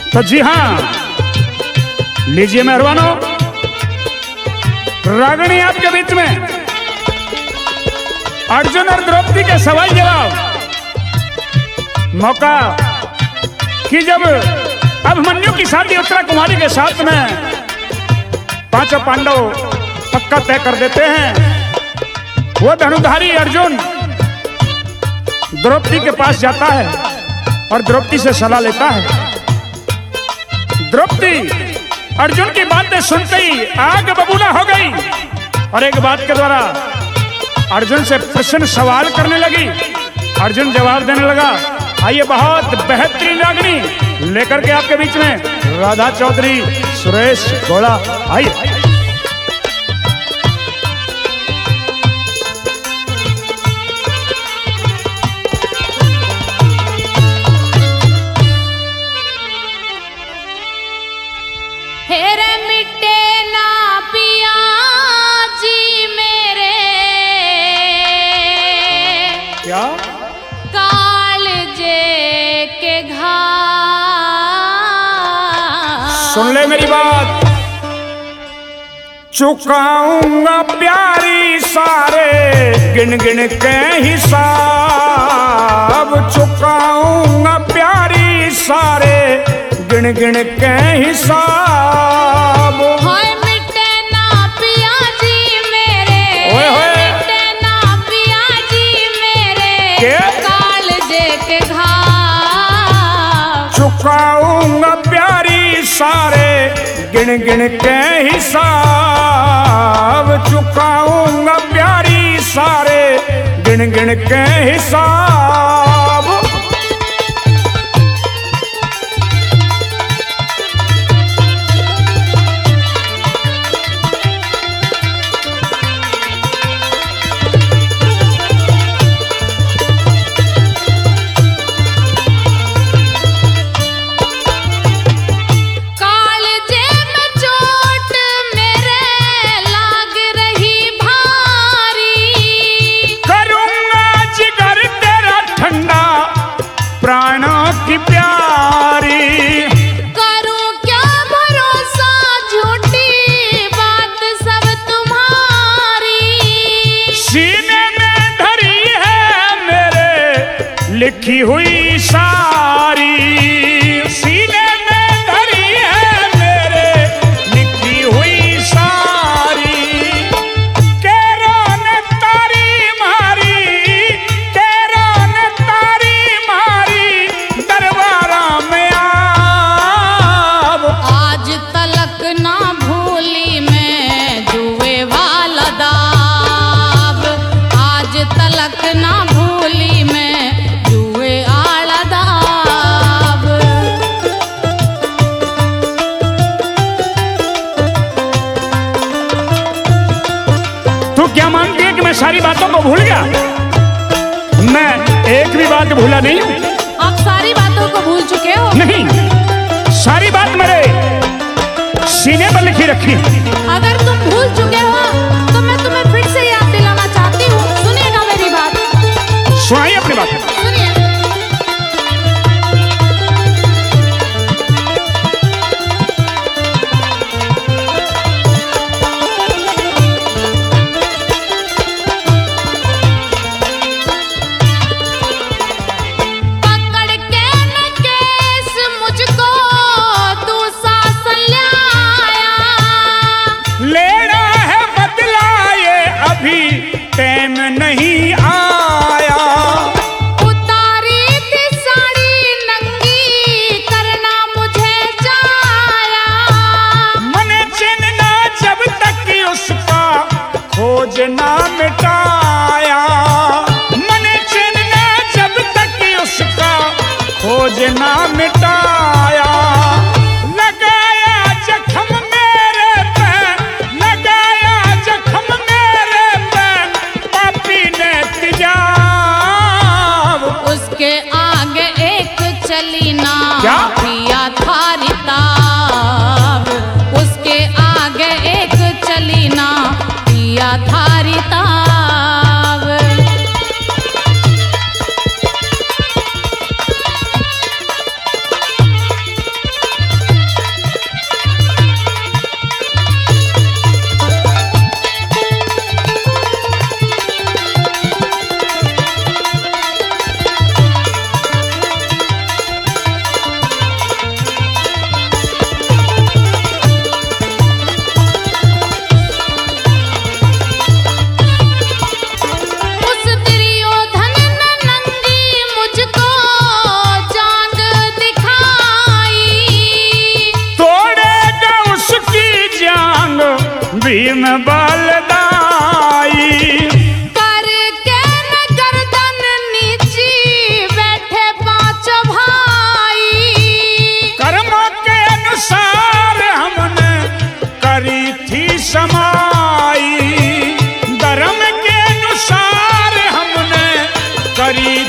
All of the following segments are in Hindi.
तो जी हाँ, लीजिए मेहरबानों, रागिणी आपके बीच में अर्जुन और द्रौपदी के सवाल जवाब। मौका कि जब अभिमन्यु की शादी उत्तरा कुमारी के साथ में पांचों पांडव पक्का तय कर देते हैं, वो धनुधारी अर्जुन द्रौपदी के पास जाता है और द्रौपदी से सलाह लेता है। द्रौपदी अर्जुन की बातें सुनते ही आग बबूला हो गई और एक बात के द्वारा अर्जुन से प्रश्न सवाल करने लगी। अर्जुन जवाब देने लगा। आइए बहुत बेहतरीन रागिणी लेकर के आपके बीच में राधा चौधरी, सुरेश गोला, आइए। सुन ले मेरी बात, चुकाऊंगा प्यारी सारे गिन गिन के हिसाब, चुकाऊंगा प्यारी सारे गिन गिन के हिसाब। हाय मिटे ना पिया जी मेरे, मिटे ना पिया जी मेरे कालजे के घाव, चुकाऊंगा प्यारी सारे गिन गिन के हिसाब, चुकाऊंगा प्यारी सारे गिन गिन के हिसाब। लिखी हुई सारी सीने में धरी है मेरे, लिखी हुई सारी। केरो ने तारी मारी, केरो ने तारी मारी दरबारा में आब, आज तलक ना भूली मैं जुए वाला दाब, आज तलक ना भूली मैं क्या मानती है कि मैं सारी बातों को भूल गया? मैं एक भी बात भूला नहीं हूँ। आप सारी बातों को भूल चुके हो? नहीं, सारी बात मेरे सीने पर लिखी रखी। अगर तुम भूल चुके हो तो मैं तुम्हें फिर से याद दिलाना चाहती हूँ। सुनिएगा मेरी बात। सुनाइए अपनी बात। सुनिए। नहीं आया, उतारी थी साड़ी नंगी करना मुझे चाया, मने चिन्हना जब तक उसका खोज ना मिटाया, मने चिन्हना जब तक उसका खोज ना मिटाया। उसके आगे एक चली ना पिया थारी ताब, उसके आगे एक चली ना पिया थारी ताब।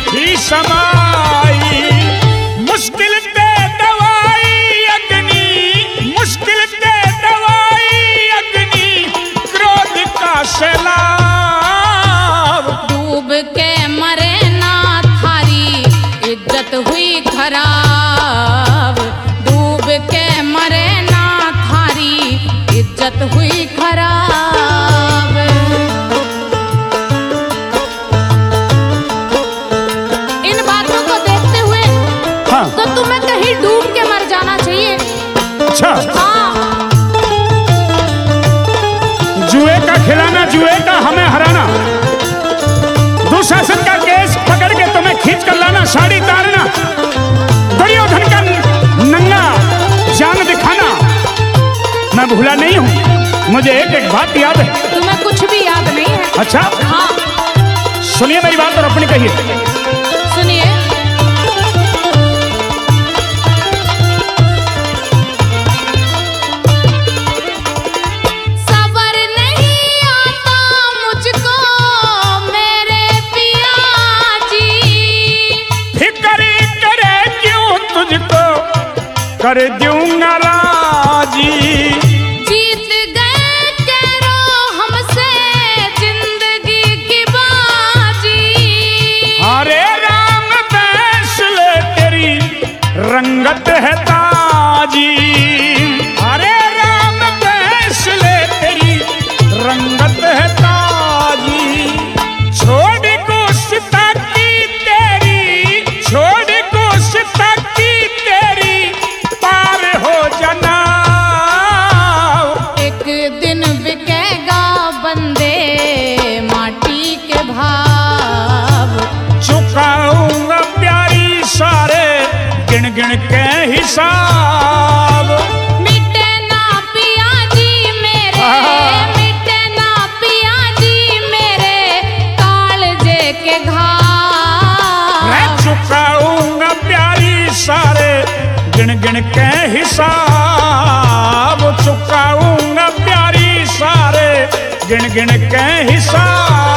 ही समाई। मुश्किल ते दवाई अग्नि, मुश्किल ते दवाई अग्नि, क्रोध का सैलाब। डूब के मरे ना थारी इज्जत हुई खराब, डूब के मरे ना थारी इज्जत हुई खराब। इन बातों को देखते हुए हाँ। तो तुम्हें कहीं डूब के मर जाना चाहिए। अच्छा, हाँ, जुए का खिलाना, जुए का हमें हराना, दुशासन का केस पकड़ के तुम्हें खींच कर लाना, साड़ी तारना, दुर्योधन का नंगा जान दिखाना, मैं भूला नहीं हूँ। मुझे एक एक बात याद है। तुम्हें कुछ भी याद नहीं है? अच्छा, हाँ, सुनिए मेरी बात और अपनी कहिए। सुनिए। सबर नहीं आता मुझको मेरे पिया जी, फिक्र करे क्यों तुझको कर दूंगा राजी। जीत गए करो हमसे जिंदगी की बाजी। हरे राम फैसले तेरी रंगत है ताजी। हरे राम फैसले तेरी रंगत है ताजी। छोड़ गुस्सा की तेरी, छोड़ गुस्सा की तेरी, पार हो जाना। एक दिन बिकेगा बंदे माटी के भाव, चुकाऊंगा प्यारी सारे गिन गिन के हिसाब। मिटे ना पिया जी मेरे, मिटे ना पिया जी मेरे कालजे के घाव। मैं चुकाऊंगा प्यारी सारे गिन गिन के हिसाब। चुकाऊंगा प्यारी सारे गिन गिन के हिसाब।